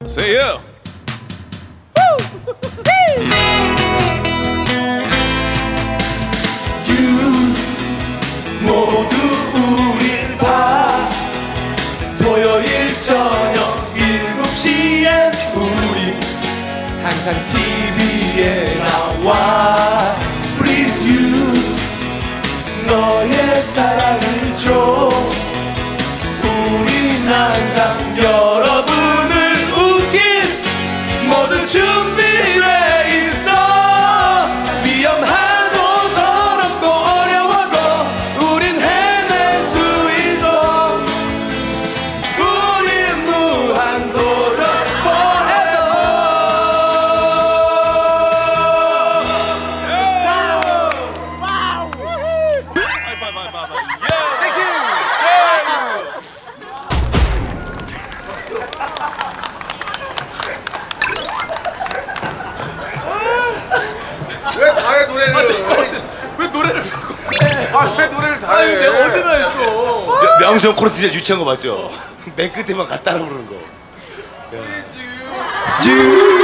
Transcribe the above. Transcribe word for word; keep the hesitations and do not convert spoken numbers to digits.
Say yeah. You 모두 우릴 봐 토요일 저녁 일곱 시에 우리 항상 티비에 나와 Please you 너의 사랑을 줘 우린 항상 여러분을 웃길 모든 준비돼 있어 위험하고 더럽고 어려워도 우린 해낼 수 있어 우린 무한도전 forever 와우 왜 다해 노래를? 왜 노래를 바꿔? 아 왜 노래를 다해? 아니 내가 어디다 했어? 명수 형 코러스 진짜 유치한 거 맞죠? 맨 끝에만 갖다 부르는 거. 주